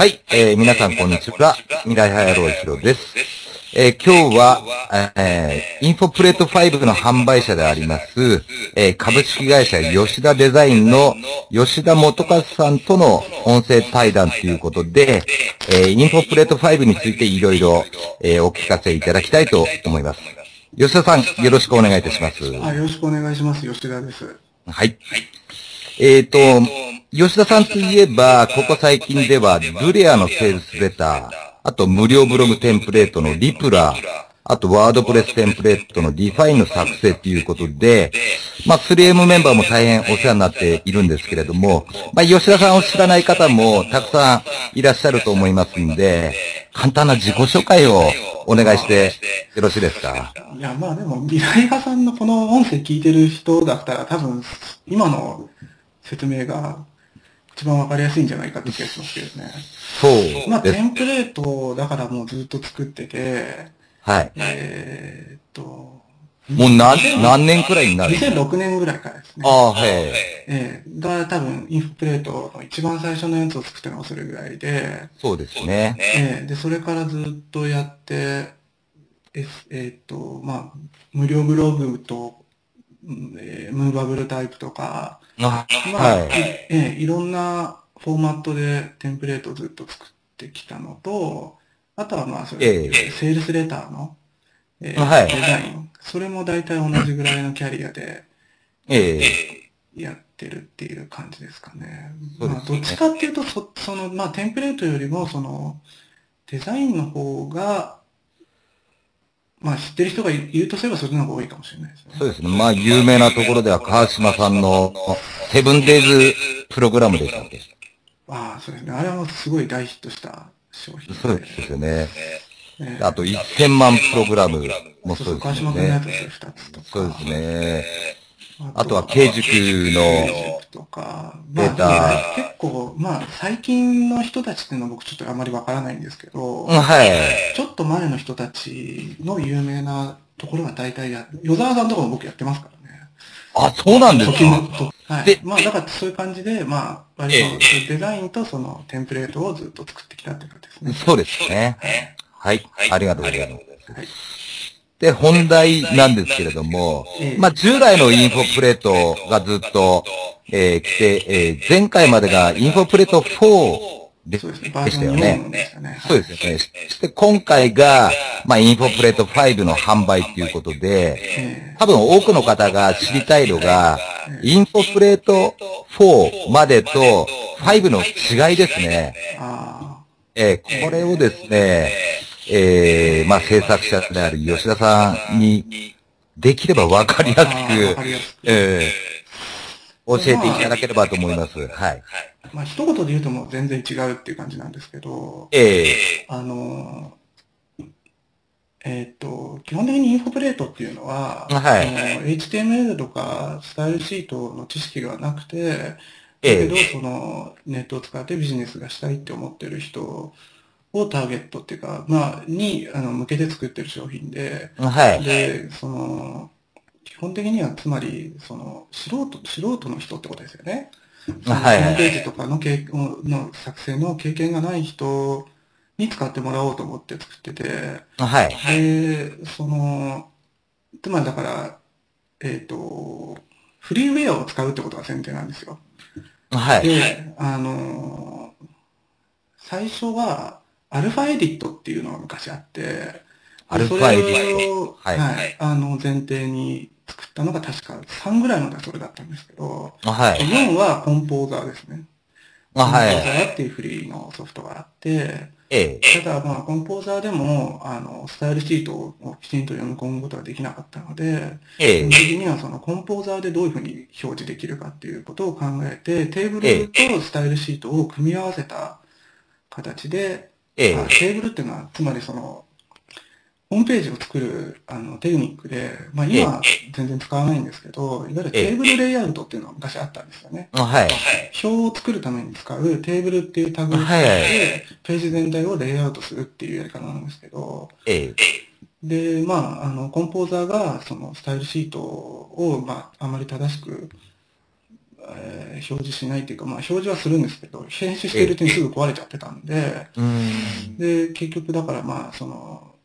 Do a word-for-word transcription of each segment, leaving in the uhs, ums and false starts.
はい、えー、皆さんこんにちは。未来派野郎ひろです。えー、今日は、えー、インフォプレートファイブの販売者であります、えー、株式会社吉田デザインの吉田元和さんとの音声対談ということで、えー、インフォプレートファイブについていろいろ、えー、お聞かせいただきたいと思います。吉田さん、よろしくお願いいたします。 あ、よろしくお願いします。吉田です。 はい。えーと、吉田さんといえば、ここ最近では、ルレアのセールスレター、あと無料ブログテンプレートのリプラ、あとワードプレステンプレートのディファインの作成ということで、まあ スリーエム メンバーも大変お世話になっているんですけれども、まあ吉田さんを知らない方もたくさんいらっしゃると思いますんで、簡単な自己紹介をお願いしてよろしいですか？ いや、まあでも、未来派さんのこの音声聞いてる人だったら、多分、今の説明が一番わかりやすいんじゃないかって気がしますけどね。 そうまあ、 です。 テンプレートだからもうずっと作ってて、 はい。 えーっと、 もう何、何年くらいになるんですか？ にせんろくねんぐらいからですね。 ああ、はい。 えー、が多分、インフプレートの一番最初のやつを作ったのがそれぐらいで、 そうですね。 えー、で、それからずっとやって、ええっと、まあ、無料ブログと、うんえームーバブルタイプとか、 あ、 まあ、いはい。 えーいろんなフォーマットでテンプレートをずっと作ってきたのと、あとはまあ、それ、いええ。 わゆるセールスレターの、えーはい。 デザイン。それも大体同じぐらいのキャリアで、 ええ。 やってるっていう感じですかね。 そうでまあ、どっちすね。 かっていうと、そ、その、まあ、テンプレートよりも、その、デザインの方が、まあ、知ってる人がいるとすればそっちの方が多いかもしれないですね。 そうですね。まあ、有名なところでは川島さんのセブンデイズプログラムでしたっけ？ ああ、そうですね。あれはもうすごい大ヒットした商品で。 そうですよね。あと、 ええせんまんプログラムもそうそう、 そうです川島君のやもんね。 つはそれ二つとそうですか、 ね。あとは、 あとは、 慶塾の刑塾とか、 デーまあでもだい、 タ。 結構、まあ最近の人たちっていうのは僕ちょっとあまりわからないんですけど、 うん、はい。 ちょっと前の人たちの有名なところが大体や、与沢さんとかも僕やってますからね。 あ、そうなんです時の、 か。 と、はい。 で、 まあだからそういう感じで、まあ割とえデザインとそのテンプレートをずっと作ってきたっていう感じですね。 そうですね。 はい。 はい。ありがとうございます。 はい。 で、本題なんですけれども、まあ、 ええ従来のインフォプレートがずっと、えー来て、えー前回までがインフォプレートフォーでそうですね。バーでジョンしたよね。 よんでしたね。はい。 そうですよね。そして今回が、まあ、インフォプレートファイブの販売ということで、 え多分多くの方が知りたいのが、 ええインフォプレートフォーまでとファイブの違いですね。 えあえーこれをですね、えー、まあ、制作者である吉田さんに、できればわかりやあ、ああ、わすく、 かりやすく。 えー、 これまあ、 教えていただければと思います。はい。 まあ一言で言うともう全然違うっていう感じなんですけど、 えあの、えっと、基本的にインフォプレートっていうのは、 ー、はそのい。 エイチティーエムエル とかスタイルシートの知識がなくて、だけどえそのネットを使ってビジネスがしたいって思ってる人をターゲットっていうか、まあ、にあの向けて作ってる商品で、 ー、はい。 で、その、基本的にはつまり、その、素人、素人の人ってことですよね。その、 はい、 ホームペーはい。 ジとかの経の作成の経験がない人に使ってもらおうと思って作ってて、 はい。 で、その、つまりだから、えっと、フリーウェアを使うってことが前提なんですよ。 はい。 で、あの、最初は、アルファエディットっていうのが昔あって、で、そアルファエディッれト。 を、 はい。 はい、あの、前提に作ったのが確かさんぐらいまではそれだったんですけど、 はい。 よんはコンポーザーですね。コンポーザはい。 ーっていうフリーのソフトがあって、 ええ。 ただまあ、コンポーザーでも、あの、スタイルシートをきちんと読み込むことができなかったので、基本ええ。 的にはそのコンポーザーでどういうふうに表示できるかっていうことを考えて、テーブルええ。 とスタイルシートを組み合わせた形で、あ、 ええ。 テーブルっていうのは、つまりその、ホームページを作るあのテクニックで、まあええ。 今全然使わないんですけど、いわゆるええ。 テーブルレイアウトっていうのが昔あったんですよね。 はい。 表を作るために使うテーブルっていうタグを使っはい。 て、ページ全体をレイアウトするっていうやり方なんですけど、 ええ。 で、まあ、あの、コンポーザーがそのスタイルシートを、まあ、あまり正しくえー、表示しないっていうか、まあ表示はするんですけど、編集してるうちにすぐ壊れちゃってたんで、で、結局だからまあ、その、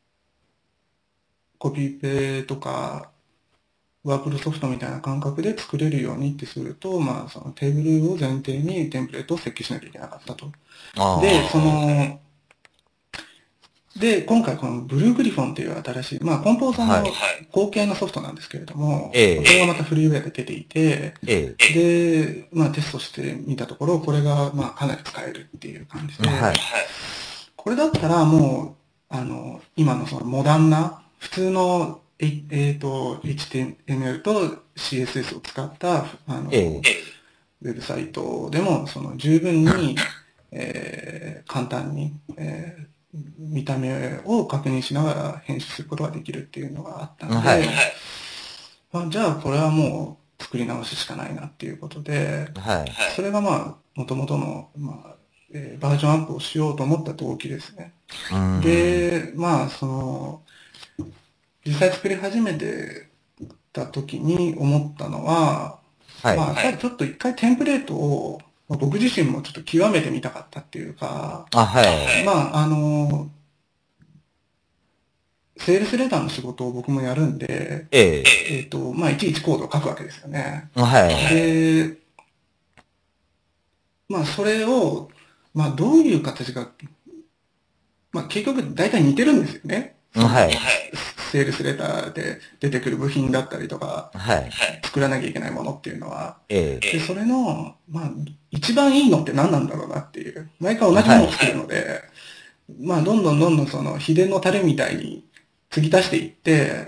コピペとか、ワープロソフトみたいな感覚で作れるようにってすると、まあ、そのテーブルを前提にテンプレートを設計しなきゃいけなかったと。で、その、で、今回このブルーグリフォンっていう新しい、まあ、コンポーザーの後継のソフトなんですけれども、 ええ、 これがまたフリーウェアで出ていて、ええ、で、まあ、テストしてみたところ、これが、まあ、かなり使えるっていう感じで、はい、これだったらもう、あの、今のそのモダンな、普通の、えっ、えー、と、エイチティーエムエル と シーエスエス を使った、あの、ええ、ウェブサイトでも、その十分に、えー、簡単に、えー見た目を確認しながら編集することができるっていうのがあったので、はい、まあ、じゃあこれはもう作り直ししかないなっていうことで、はい、それがまあ、元々の、まあえー、バージョンアップをしようと思った動機ですね。で、まあ、その、実際作り始めてた時に思ったのは、はい、まあ、やっぱりちょっと一回テンプレートを僕自身もちょっと極めてみたかったっていうか、あ、はい。まあ、あの、セールスレターの仕事を僕もやるんで、えええっと、まあ、いちいちコードを書くわけですよね。はい。で、まあ、それを、まあ、どういう形が、まあ、結局大体似てるんですよね。はい。セールスレターで出てくる部品だったりとか、はい。作らなきゃいけないものっていうのは、ええ。で、それの、まあ、一番いいのって何なんだろうなっていう。毎回同じものを作るので、まあ、どんどんどんどんその秘伝のタレみたいに継ぎ足していって、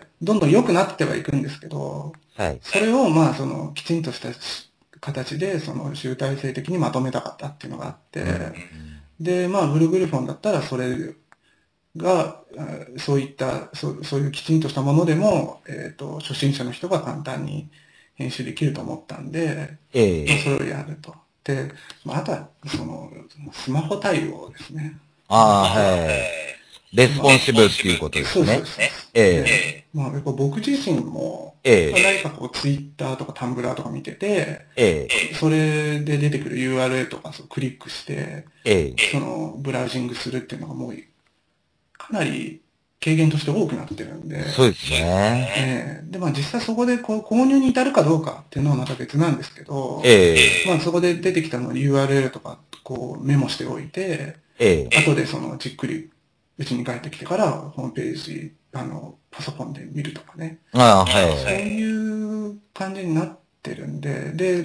どんどん良くなってはいくんですけど、はい。それをまあ、その、きちんとした形で、その、集大成的にまとめたかったっていうのがあって、うん、で、まあ、ブルグリフォンだったらそれが、そういったそ、そういうきちんとしたものでも、えっと、初心者の人が簡単に編集できると思ったんで、ええ、まあ、それをやると。で、まあ、あとは、その、スマホ対応ですね。 ああ、はい。レスポンシブっていうことですね。そうですね。ええ。まあ、やっぱ僕自身も、ええ、何かこう、ツイッターとかタンブラーとか見てて、ええ、それで出てくる ユーアールエル とかそうクリックして、ええ、その、ブラウジングするっていうのがもう、かなり軽減として多くなってるんで。 そうですね。 ええ、で、まあ実際そこでこう購入に至るかどうかっていうのはまた別なんですけど、ええ、まあそこで出てきたのを ユーアールエル とかこうメモしておいて、ええ、後でそのじっくりうちに帰ってきてからホームページ、あの、パソコンで見るとかね。ああ、はい。そういう感じになってるんで、で、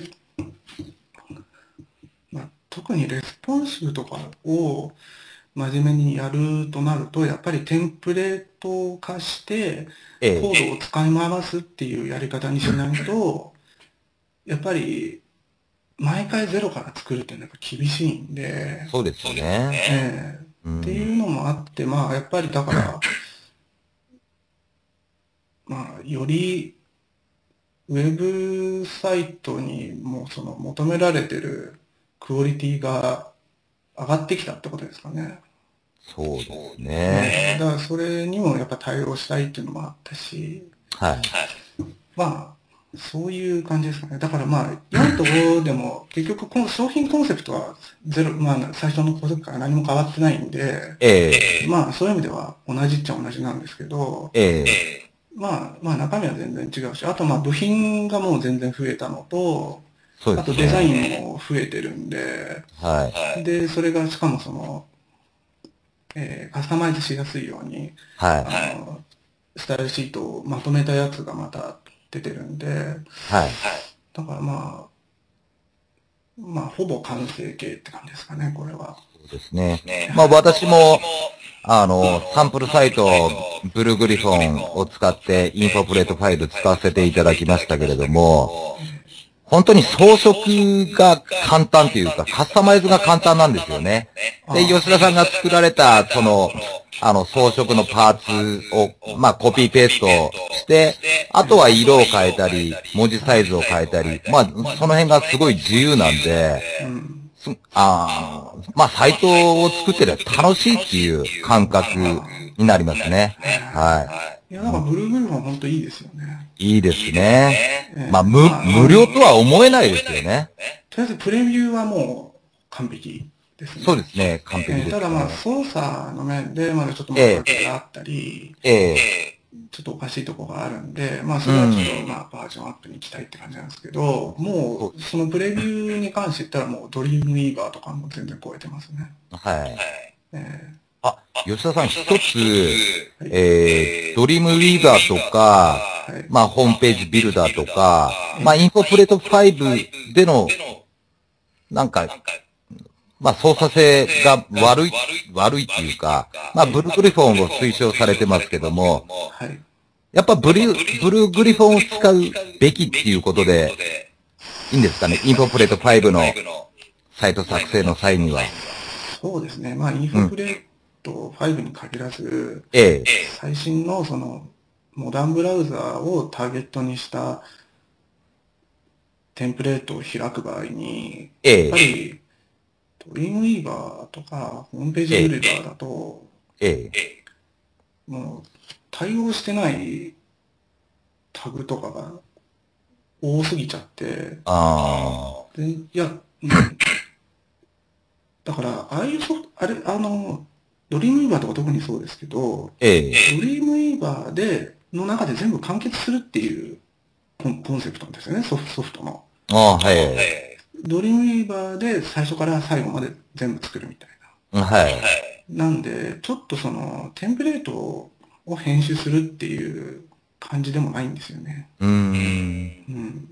まあ、特にレスポンシブとかを真面目にやるとなると、やっぱりテンプレート化して、コードを使い回すっていうやり方にしないと、やっぱり、毎回ゼロから作るっていうのは厳しいんで。 そうですよね。 ええっていうのもあって、まあ、やっぱりだから、まあ、より、ウェブサイトにもその求められてるクオリティが上がってきたってことですかね。 そうですね。 だからそれにもやっぱ対応したいっていうのもあったし、はい。まあ、そういう感じですかね。だからまあ、よんとごでも結局この商品コンセプトはゼロ、まあ最初のコンセプトから何も変わってないんで、ええまあそういう意味では同じっちゃ同じなんですけど、ええまあ、まあ中身は全然違うし、あとまあ部品がもう全然増えたのと、あとデザインも増えてるんで、はい。で、それがしかもその、えー、カスタマイズしやすいように、はい。あの、スタイルシートをまとめたやつがまた出てるんで、はい。だからまあ、まあ、ほぼ完成形って感じですかね、これは。 そうですね。まあ私も、あの、サンプルサイト、ブルーグリフォンを使ってインフォプレートファイル使わせていただきましたけれども、本当に装飾が簡単というか、カスタマイズが簡単なんですよね。で、吉田さんが作られた、その、あの、装飾のパーツを、まあ、コピーペーストして、あとは色を変えたり、文字サイズを変えたり、まあ、その辺がすごい自由なんで、ああ、まあ、サイトを作ってる楽しいっていう感覚になりますね。はい。 いや、なんかブルーグリフォン本当いいですよね。 いいですね。えー、まあ、無、まあ、無料とは思えないですよね。 とりあえずプレビューはもう完璧ですね。 そうですね、完璧です、ね。 えー、ただまあ、操作の面でまだちょっとまだバグがあったり、えーえー、ちょっとおかしいところがあるんで、まあ、それはちょっとまあ、バージョンアップに行きたいって感じなんですけど、もう、そのプレビューに関して言ったらもう、ドリームウィーバーとかも全然超えてますね。 はい。えーあ、吉田さん一つ、えー、ドリームウィーバーとか、はい、まあ、ホームページビルダーとか、まあ、インフォプレートファイブでの、なんか、まあ、操作性が悪い、悪いっていうか、まあ、ブルーグリフォンを推奨されてますけども、はい、やっぱブルー、ブルーグリフォンを使うべきっていうことで、いいんですかね、インフォプレートファイブのサイト作成の際には。 そうですね。まあ、インフォプレートファイブに限らず、うん、ええ、最新のその、モダンブラウザーをターゲットにしたテンプレートを開く場合に、ええ、やっぱり、ドリームウィーバーとか、ホームページビルダーだと、ええ、もう、対応してないタグとかが多すぎちゃって、ああ。いや、うん、だから、ああいうソフト、あれ、あの、ドリームウィーバーとか特にそうですけど、ええ、ドリームウィーバーで、の中で全部完結するっていうコンコンセプトなんですよね、ソフソフトの。ああ、はい。ドリームウィーバーで最初から最後まで全部作るみたいな。はい。なんで、ちょっとその、テンプレートを編集するっていう感じでもないんですよね。うーん。うん。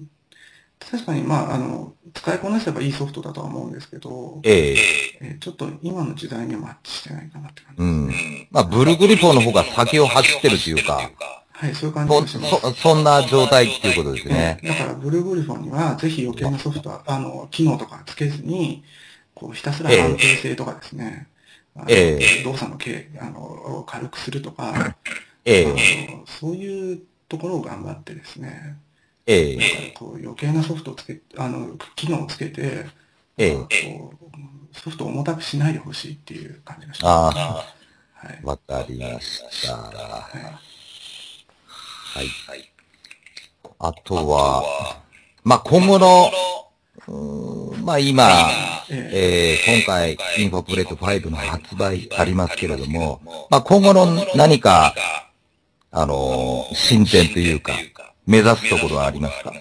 確かに、まあ、あの、使いこなせばいいソフトだとは思うんですけど、えええー、ちょっと今の時代にはマッチしてないかなって感じですね。 うん。まあ、ブルーグリフォンの方が先を走ってるというか、 はい、そういう感じがします。 そ、そんな状態っていうことですね。 えー、だから、ブルーグリフォンには、ぜひ余計なソフトは、あの、機能とかつけずに、こう、ひたすら安定性とかですね、ええ、動作の軽、あの、軽くするとか、ええ、あのそういうところを頑張ってですね、ええ、なんかこう余計なソフトをつけ、あの、機能をつけて、ええ、こうソフトを重たくしないでほしいっていう感じがします、ね。ああ、はい。わかりました。はい。はい。あとは、まあ、今後の、まあ今、えー、今回、インフォプレートファイブの発売ありますけれども、まあ今後の何か、あのー、進展というか、目指すところはありますか？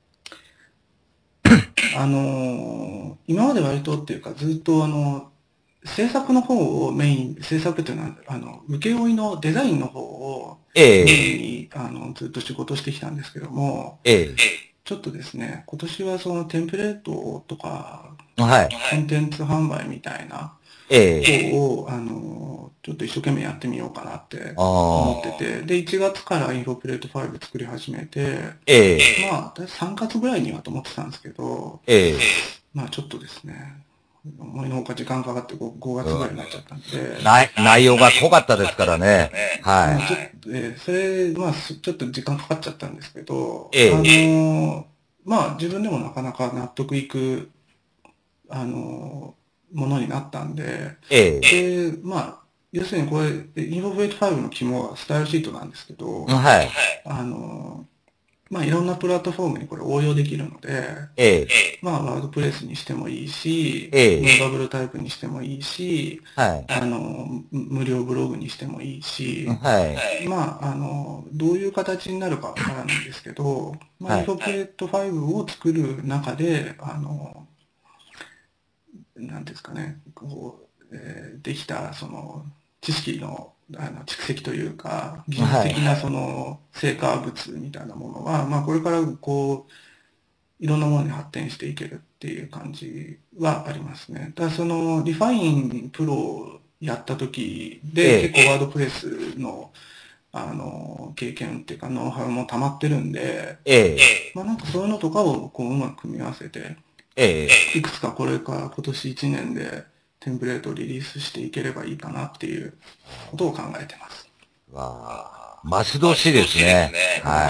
あのー、今まで割とっていうか、ずっとあの、制作の方をメイン、制作っていうのは、あの、請負のデザインの方をメインに、あの、ずっと仕事してきたんですけども、ええ、ちょっとですね、今年はそのテンプレートとか、はい、コンテンツ販売みたいな方を、あの、ちょっと一生懸命やってみようかなって思ってて、で、いちがつからインフォプレートファイブ作り始めて、ええ、まあ、さんがつぐらいにはと思ってたんですけど、ええ、まあちょっとですね、思いのほか時間かかってごがつぐらいになっちゃったんで。 内、内容が濃かったですからね。はい。 まあ、ちょっと、えー、それ、まあ、ちょっと時間かかっちゃったんですけど、ええ、あのー、まあ、自分でもなかなか納得いく、あのー、ものになったんで、ええ、で、まあ、要するにこれ、インフォプレートファイブの肝はスタイルシートなんですけど、はい。あのー、まあ、いろんなプラットフォームにこれ応用できるので、ええ、まあ、ワードプレスにしてもいいし、ええ、ムーバブルタイプにしてもいいし、はい、あの、無料ブログにしてもいいし、はい、まあ、あの、どういう形になるかわからないんですけど、まあ、インフォプレートファイブを作る中で、あの、なんですかね、こう、えー、できた、その、知識の、あの、蓄積というか、技術的なその、成果物みたいなものは、まあ、これからこう、いろんなものに発展していけるっていう感じはありますね。だからその、リファインプロをやった時で、結構ワードプレスの、あの、経験っていうか、ノウハウも溜まってるんで、ええ、まあなんかそういうのとかをこううまく組み合わせて、ええ、いくつかこれから今年いちねんでテンプレートをリリースしていければいいかなっていうことを考えてます。 わあ、待ち遠しいですね。はい。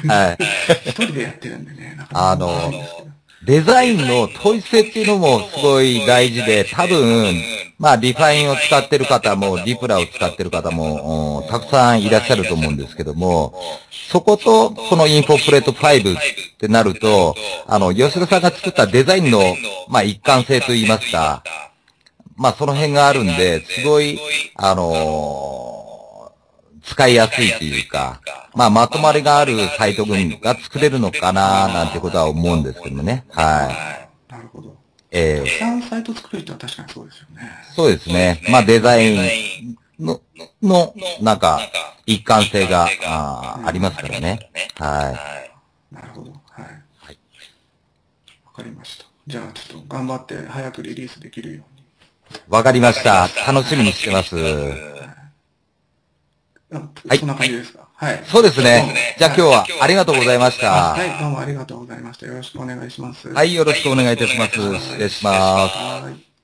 はい。 一人でやってるんでね、なかなかあの、デザインの統一性っていうのもすごい大事で、多分、 まあ、リファインを使ってる方も、リプラを使ってる方も、たくさんいらっしゃると思うんですけども、そこと、このインフォプレートファイブってなると、あの、吉田さんが作ったデザインの、まあ、一貫性といいますか、まあ、その辺があるんで、すごい、あのー、使いやすいというか、まあ、まとまりがあるサイト群が作れるのかな、なんてことは思うんですけどもね。はい。 なるほど。 ええー。 たくさんサイト作る人は確かにそうですよね。 そうですね。まあ、デザインの、の、なんか、一貫性が、あ, ありますからね。はい。 なるほど。はい。はい。わかりました。じゃあ、ちょっと頑張って早くリリースできるように。 わかりました。楽しみにしてます。 はい。そんな感じですか。はい。 そうですね。じゃあ今日はありがとうございました。 はい。どうもありがとうございました。よろしくお願いします。 はい、よろしくお願いいたします。失礼します。 はい。